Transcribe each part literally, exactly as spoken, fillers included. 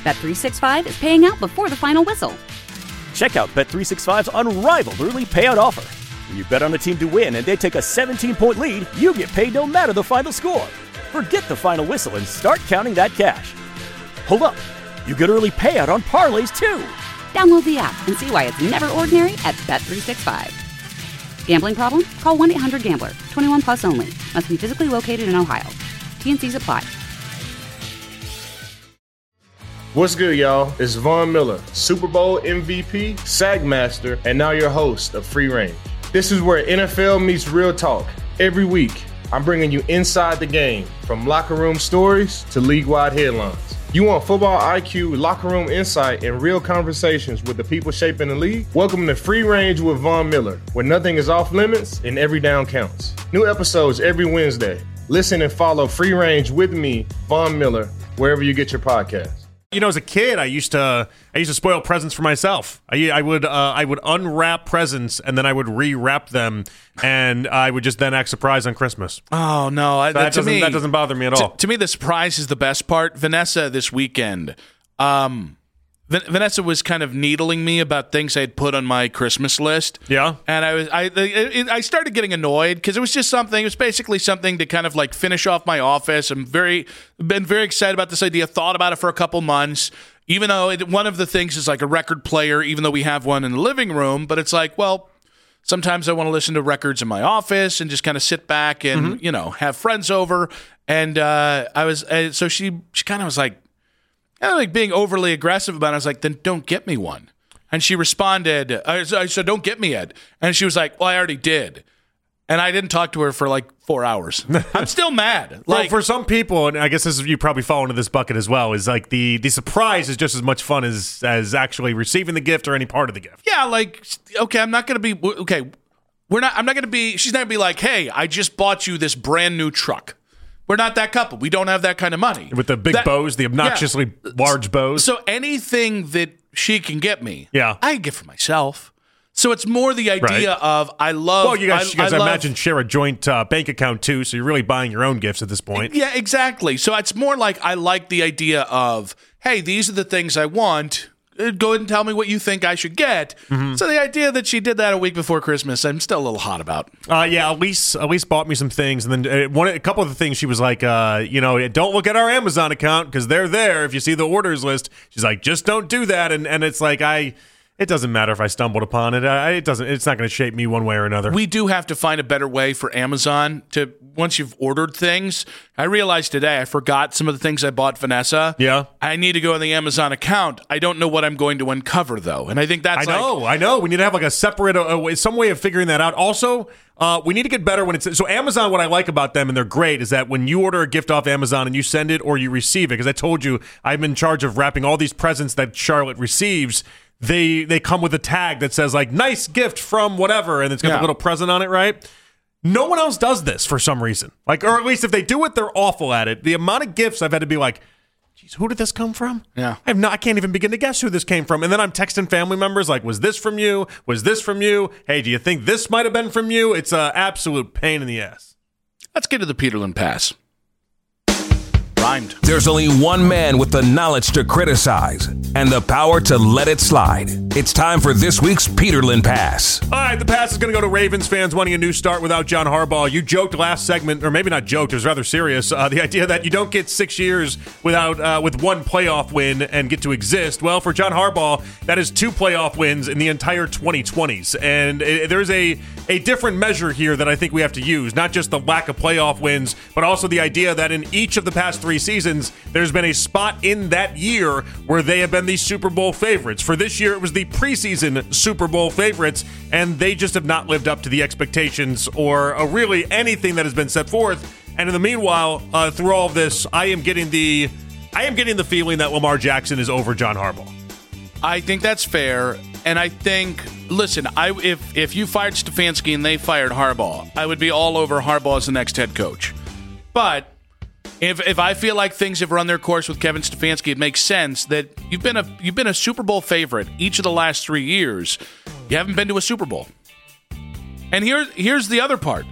Bet three sixty-five is paying out before the final whistle. Check out Bet three sixty-five's unrivaled early payout offer. When you bet on a team to win and they take a seventeen-point lead, you get paid no matter the final score. Forget the final whistle and start counting that cash. Hold up. You get early payout on parlays, too. Download the app and see why it's never ordinary at Bet three sixty-five. Gambling problem? Call one eight hundred gambler. twenty-one plus only. Must be physically located in Ohio. T N Cs apply. What's good, y'all? It's Von Miller, Super Bowl M V P, Sack Master, and now your host of Free Range. This is where N F L meets real talk. Every week, I'm bringing you inside the game, from locker room stories to league-wide headlines. You want football I Q, locker room insight, and real conversations with the people shaping the league? Welcome to Free Range with Von Miller, where nothing is off limits and every down counts. New episodes every Wednesday. Listen and follow Free Range with me, Von Miller, wherever you get your podcasts. You know, as a kid, I used to I used to spoil presents for myself. I, I would uh, I would unwrap presents and then I would rewrap them, and I would just then act surprised on Christmas. Oh no, I, So that to doesn't me, that doesn't bother me at to, all. to me, the surprise is the best part. Vanessa this weekend, um, Van- Vanessa was kind of needling me about things I had put on my Christmas list. Yeah, and I was I it, I started getting annoyed because it was just something. It was basically something to kind of like finish off my office. I'm very been very excited about this idea. Thought about it for a couple months. Even though it, one of the things is like a record player, even though we have one in the living room, but it's like, well, sometimes I want to listen to records in my office and just kind of sit back and, mm-hmm. you know, have friends over. And uh, I was, uh, so she, she kind of was like, kind of like being overly aggressive about it. I was like, then don't get me one. And she responded, I, I said, don't get me it. And she was like, well, I already did. And I didn't talk to her for like four hours. I'm still mad. Like well, for some people, and I guess this is, you probably fall into this bucket as well, is like the the surprise is just as much fun as as actually receiving the gift or any part of the gift. Yeah, like, okay, I'm not going to be, okay, we're not, I'm not going to be, she's not going to be like, hey, I just bought you this brand new truck. We're not that couple. We don't have that kind of money. With the big that, bows, the obnoxiously yeah. large bows. So anything that she can get me, yeah. I can get for myself. So it's more the idea right. of I love. Well, you guys, I, you guys I, I love, imagine, share a joint uh, bank account too, so you're really buying your own gifts at this point. Yeah, exactly. So it's more like I like the idea of, hey, these are the things I want. Go ahead and tell me what you think I should get. Mm-hmm. So the idea that she did that a week before Christmas, I'm still a little hot about. Uh, yeah, Elise, Elise bought me some things, and then uh, one, a couple of the things she was like, uh, you know, don't look at our Amazon account because they're there. If you see the orders list, she's like, just don't do that. And and it's like I. It doesn't matter if I stumbled upon it. I, it doesn't. It's not going to shape me one way or another. We do have to find a better way for Amazon to, once you've ordered things. I realized today I forgot some of the things I bought Vanessa. Yeah. I need to go on the Amazon account. I don't know what I'm going to uncover, though. And I think that's I know, like, I know. We need to have like a separate, uh, some way of figuring that out. Also, uh, we need to get better when it's, so Amazon, what I like about them, and they're great, is that when you order a gift off Amazon and you send it or you receive it, because I told you I'm in charge of wrapping all these presents that Charlotte receives, They they come with a tag that says like nice gift from whatever, and it's got yeah. a little present on it, right? No one else does this for some reason. Like, or at least if they do it, they're awful at it. The amount of gifts I've had to be like, geez, who did this come from? Yeah. I have not I can't even begin to guess who this came from. And then I'm texting family members like, was this from you? Was this from you? Hey, do you think this might have been from you? It's an absolute pain in the ass. Let's get to the Peterlin Pass. Rhymed. There's only one man with the knowledge to criticize and the power to let it slide. It's time for this week's Peterlin Pass. All right, the pass is going to go to Ravens fans wanting a new start without John Harbaugh. You joked last segment, or maybe not joked, it was rather serious, uh, the idea that you don't get six years without uh, with one playoff win and get to exist. Well, for John Harbaugh, that is two playoff wins in the entire twenty twenties. And it, there's a, a different measure here that I think we have to use, not just the lack of playoff wins, but also the idea that in each of the past three seasons, there's been a spot in that year where they have been the Super Bowl favorites. For this year, it was the preseason Super Bowl favorites, and they just have not lived up to the expectations or uh, really anything that has been set forth. And in the meanwhile, uh, through all of this, I am getting the I am getting the feeling that Lamar Jackson is over John Harbaugh. I think that's fair, and I think, listen, I if if you fired Stefanski and they fired Harbaugh, I would be all over Harbaugh as the next head coach. But If if I feel like things have run their course with Kevin Stefanski, it makes sense that you've been a you've been a Super Bowl favorite each of the last three years. You haven't been to a Super Bowl. And here here's the other part.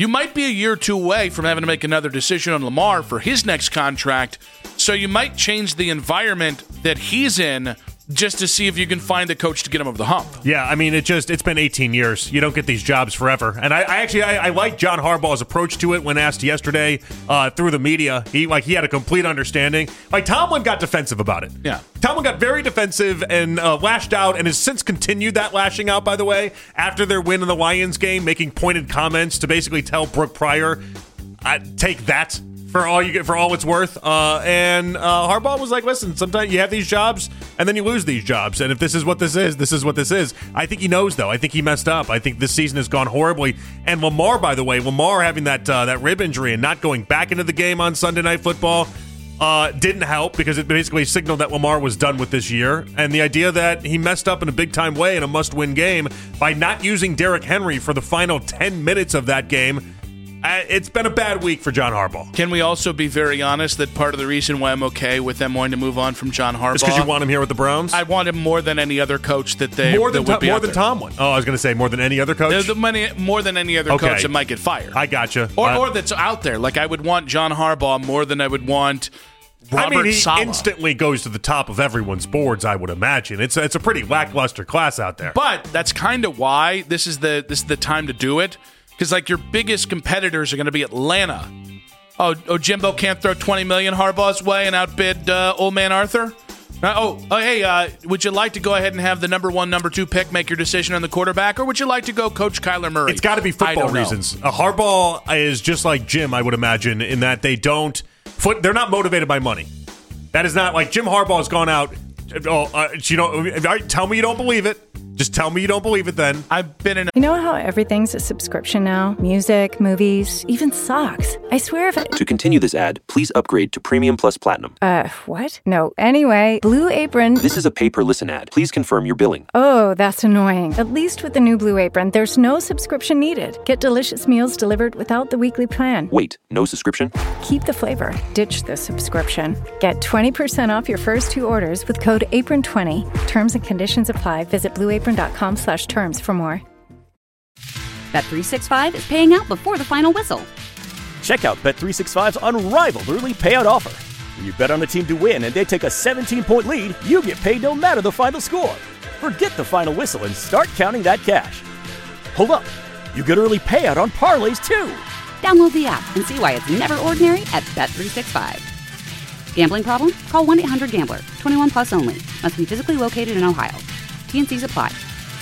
You might be a year or two away from having to make another decision on Lamar for his next contract, so you might change the environment that he's in just to see if you can find a coach to get him over the hump. Yeah, I mean, it just, it's been eighteen years. You don't get these jobs forever. And I, I actually, I, I like John Harbaugh's approach to it when asked yesterday uh, through the media. He, like, he had a complete understanding. Like, Tomlin got defensive about it. Yeah. Tomlin got very defensive and uh, lashed out and has since continued that lashing out, by the way, after their win in the Lions game, making pointed comments to basically tell Brooke Pryor, I, take that. For all you get, for all it's worth, uh, and uh, Harbaugh was like, "Listen, sometimes you have these jobs, and then you lose these jobs. And if this is what this is, this is what this is." I think he knows, though. I think he messed up. I think this season has gone horribly. And Lamar, by the way, Lamar having that uh, that rib injury and not going back into the game on Sunday Night Football uh, didn't help because it basically signaled that Lamar was done with this year. And the idea that he messed up in a big time way in a must win game by not using Derrick Henry for the final ten minutes of that game. Uh, it's been a bad week for John Harbaugh. Can we also be very honest that part of the reason why I'm okay with them wanting to move on from John Harbaugh? It's because you want him here with the Browns? I want him more than any other coach that they more than that would be more out than there. Tomlin. Oh, I was going to say more than any other coach. The money, more than any other Okay. coach that might get fired. I gotcha. Or, Uh, or that's out there. Like I would want John Harbaugh more than I would want Robert I mean, he Saleh. instantly goes to the top of everyone's boards, I would imagine. It's a, it's a pretty lackluster class out there. But that's kind of why this is the this is the time to do it. Because like your biggest competitors are going to be Atlanta. Oh, oh, Jimbo can't throw twenty million Harbaugh's way and outbid uh, old man Arthur. Uh, oh, oh, hey, uh, would you like to go ahead and have the number one, number two pick make your decision on the quarterback, or would you like to go Coach Kyler Murray? It's got to be I football don't know. reasons. Uh, Harbaugh is just like Jim, I would imagine, in that they don't foot. They're not motivated by money. That is not like Jim Harbaugh has gone out. Oh, uh, you know, all right, tell me you don't believe it. Just tell me you don't believe it then. I've been in. You know how everything's a subscription now? Music, movies, even socks. I swear if it... To continue this ad, please upgrade to Premium Plus Platinum. Uh, what? No. Anyway, Blue Apron... This is a pay-per-listen ad. Please confirm your billing. Oh, that's annoying. At least with the new Blue Apron, there's no subscription needed. Get delicious meals delivered without the weekly plan. Wait, no subscription? Keep the flavor. Ditch the subscription. Get twenty percent off your first two orders with code apron twenty. Terms and conditions apply. Visit blueapron.com slash terms for more. Bet three sixty-five is paying out before the final whistle. Check out Bet three sixty-five's unrivaled early payout offer. When you bet on a team to win and they take a seventeen-point lead, you get paid no matter the final score. Forget the final whistle and start counting that cash. Hold up. You get early payout on parlays, too. Download the app and see why it's never ordinary at Bet three sixty-five. Gambling problem? Call one eight hundred gambler. twenty-one plus only. Must be physically located in Ohio. T N Cs apply.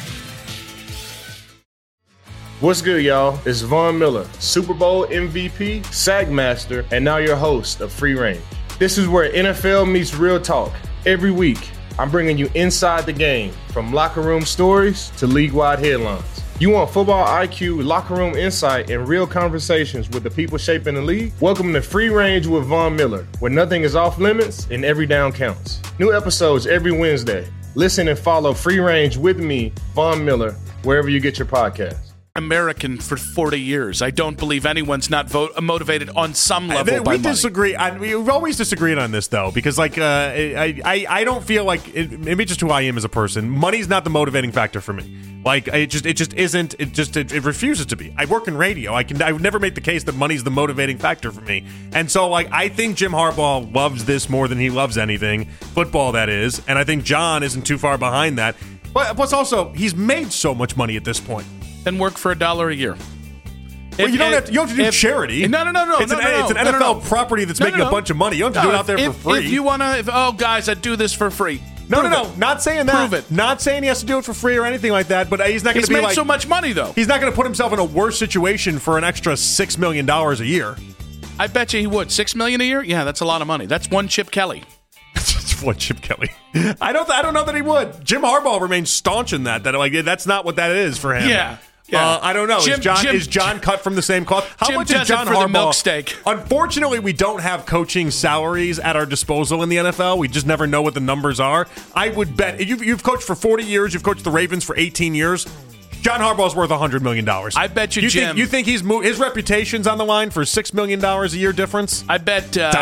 What's good, y'all? It's Von Miller, Super Bowl M V P, Sack Master, and now your host of Free Range. This is where N F L meets real talk. Every week, I'm bringing you inside the game, from locker room stories to league-wide headlines. You want football I Q, locker room insight, and real conversations with the people shaping the league? Welcome to Free Range with Von Miller, where nothing is off limits and every down counts. New episodes every Wednesday. Listen and follow Free Range with me, Von Miller, wherever you get your podcasts. American for forty years. I don't believe anyone's not vote, motivated on some level we by money. disagree. I, we've always disagreed on this, though, because like uh, I, I, I don't feel like it, maybe just who I am as a person. Money's not the motivating factor for me. Like it just, it just isn't. It just, it, it refuses to be. I work in radio. I can, I would never make the case that money's the motivating factor for me. And so, like, I think Jim Harbaugh loves this more than he loves anything, football that is. And I think John isn't too far behind that. But plus, also, he's made so much money at this point. And work for a dollar a year. Well, If- you don't if- have to, you don't have to do if- charity. No, no, no, no. It's no, an, no, no, it's an no, N F L no, no. property that's No, making no, a no. bunch of money. You don't have to No, do it out there if, for free. If you want to, oh, guys, I do this for free. No, Prove no, no. it. Not saying that. Prove it. Not saying he has to do it for free or anything like that. But he's not going He's to be made like so much money, though. he's not going to put himself in a worse situation for an extra six million dollars a year. I bet you he would. Six million a year? Yeah, that's a lot of money. That's one Chip Kelly. What, Chip Kelly? I don't. I don't know that he would. Jim Harbaugh remains staunch in that. That like that's not what that is for him. Yeah. Yeah. Uh, I don't know. Jim- is John Jim- is John cut from the same cloth? How Jim much does is it John for the Harbaugh? milk steak. Unfortunately, we don't have coaching salaries at our disposal in the N F L. We just never know what the numbers are. I would bet you've, you've coached for forty years. You've coached the Ravens for eighteen years. John Harbaugh's worth one hundred million dollars. I bet you, you Jim. Think, you think he's mo- his reputation's on the line for six million dollars a year difference? I bet. Uh, Doubt it.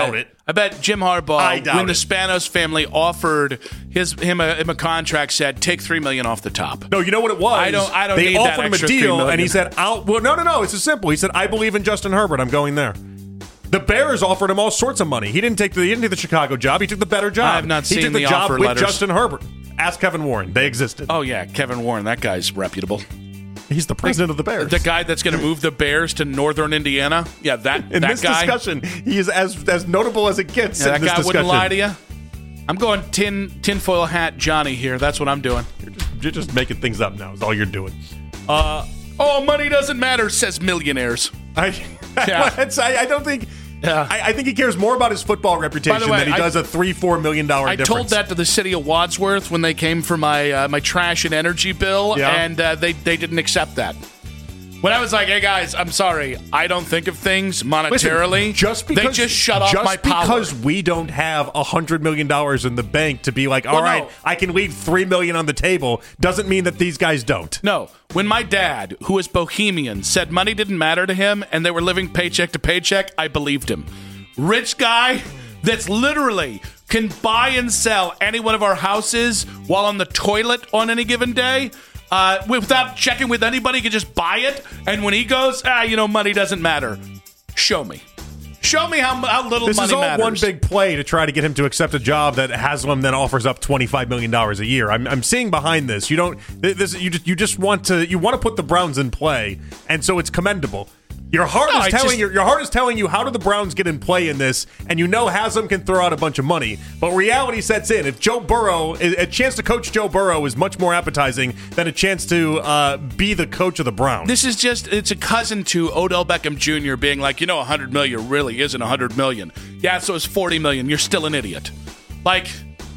I bet Jim Harbaugh, I doubt when the it. Spanos family offered his him a, him a contract, said take three million dollars off the top. No, you know what it was? I don't- I don't They need that offered him a extra three deal, million. and he said, "I'll." Well, no, no, no. It's as simple. He said, "I believe in Justin Herbert. I'm going there." The Bears offered him all sorts of money. He didn't take the he didn't take the Chicago job. He took the better job. I have not he seen took the, the job offer with letters. Justin Herbert. Ask Kevin Warren. They existed. Oh, yeah, Kevin Warren. That guy's reputable. He's the president of the Bears. The guy that's going to move the Bears to northern Indiana? Yeah, that, in that this guy. discussion, he is as as notable as it gets. Yeah, in that this guy discussion. wouldn't lie to you. I'm going tin tinfoil hat Johnny here. That's what I'm doing. You're just, you're just making things up now. Is all you're doing. Uh, oh, money doesn't matter, says millionaires. I, Yeah. it's- I, I don't think. Yeah. I, I think he cares more about his football reputation By the way, than he I- does a three, four million dollar I difference. told that to the city of Wadsworth when they came for my uh, my trash and energy bill, Yeah. and uh, they they didn't accept that. When I was like, "Hey guys, I'm sorry, I don't think of things monetarily," Listen, just because they just shut off just my power. because we don't have a hundred million dollars in the bank to be like, all Well, right, no. I can leave three million on the table, doesn't mean that these guys don't. No, when my dad, who was bohemian, said money didn't matter to him and they were living paycheck to paycheck, I believed him. Rich guy that's literally can buy and sell any one of our houses while on the toilet on any given day. Uh, without checking with anybody, can just buy it. And when he goes, ah, you know, money doesn't matter. Show me. Show me how, how little This money is all matters. one big play to try to get him to accept a job that Haslam then offers up twenty-five million dollars a year. I'm, I'm seeing behind this. You don't. This you just you just want to you want to put the Browns in play, and so it's commendable. Your heart No, is I telling just- you. Your heart is telling you how do the Browns get in play in this, and you know Haslam can throw out a bunch of money, but reality sets in. If Joe Burrow, a chance to coach Joe Burrow is much more appetizing than a chance to uh, be the coach of the Browns. This is just, it's a cousin to Odell Beckham Junior being like, you know, one hundred million really isn't one hundred million. Yeah, so it's forty million. You're still an idiot. Like,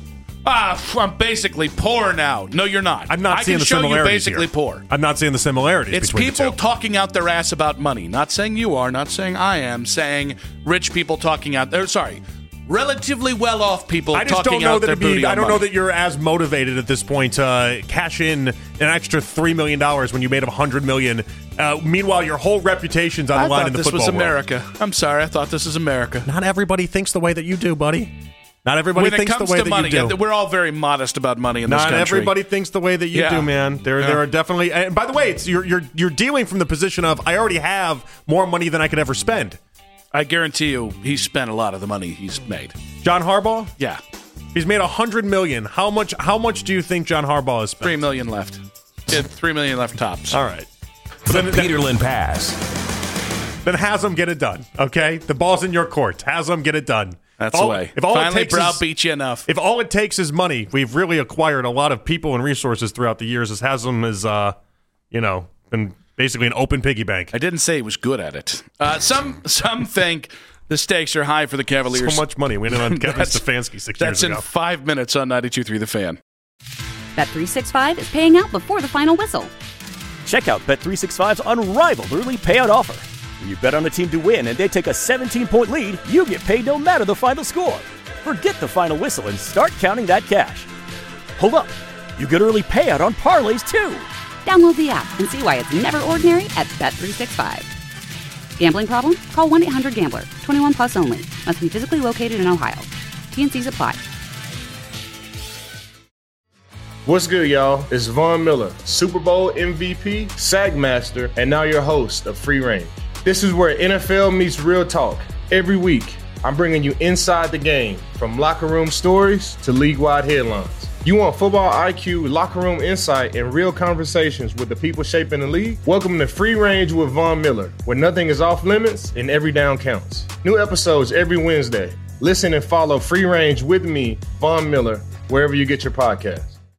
ah, I'm basically poor now. No, you're not. I'm not I seeing can the show similarities you basically here. poor. I'm not seeing the similarities. It's between people the two. talking out their ass about money. Not saying you are, not saying I am, saying rich people talking out there. Sorry, relatively well-off people I just talking don't know out that their it'd be, booty I on don't know money. that you're as motivated at this point to cash in an extra three million dollars when you made a hundred million. Uh, meanwhile, your whole reputation's on I the line thought in the this football was world. America. I'm sorry, I thought this was America. Not everybody thinks the way that you do, buddy. Not everybody When it thinks comes the way to that money, you do. we're all very modest about money in this Not country. everybody thinks the way that you Yeah. do, man. There, Yeah. there are definitely. And by the way, it's you're you're you're dealing from the position of I already have more money than I could ever spend. I guarantee you, he spent a lot of the money he's made. John Harbaugh, Yeah, he's made a hundred million. How much? How much do you think John Harbaugh has spent? three million left. Yeah, three million left tops. All right. The Then, then, Peterlin Pass. then Haslam get it done. Okay, the ball's in your court. Haslam get it done. That's All- the way. If all Finally it takes is, browbeat you enough. if all it takes is money, we've really acquired a lot of people and resources throughout the years. As Haslam has, uh, you know, been basically an open piggy bank. I didn't say he was good at it. Uh, some some think the stakes are high for the Cavaliers. So much money winning on Kevin That's- Stefanski six That's years in ago. five minutes on ninety-two point three The Fan. Bet three sixty-five is paying out before the final whistle. Check out Bet three sixty-five's unrivaled early payout offer. When you bet on a team to win and they take a seventeen-point lead, you get paid no matter the final score. Forget the final whistle and start counting that cash. Hold up. You get early payout on parlays too. Download the app and see why it's never ordinary at Bet three sixty-five. Gambling problem? Call one eight hundred gambler. twenty-one plus only. Must be physically located in Ohio. T N Cs apply. What's good, y'all? It's Von Miller, Super Bowl M V P, SAG Master, and now your host of Free Range. This is where N F L meets real talk. Every week, I'm bringing you inside the game, from locker room stories to league-wide headlines. You want football I Q, locker room insight, and real conversations with the people shaping the league? Welcome to Free Range with Von Miller, where nothing is off limits and every down counts. New episodes every Wednesday. Listen and follow Free Range with me, Von Miller, wherever you get your podcasts.